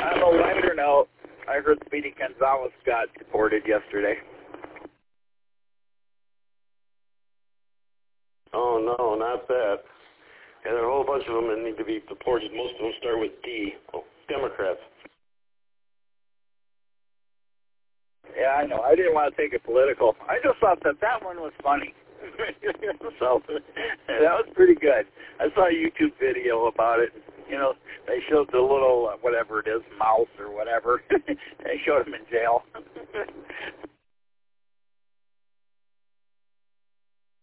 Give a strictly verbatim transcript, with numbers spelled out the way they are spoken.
On a lighter note, I heard Speedy Gonzalez got deported yesterday. Oh, no, not that. And there are a whole bunch of them that need to be deported. Most of them start with D. Oh, Democrats. Yeah, I know. I didn't want to take it political. I just thought that that one was funny. So that was pretty good. I saw a YouTube video about it. You know, they showed the little, uh, whatever it is, mouse or whatever. They showed him in jail.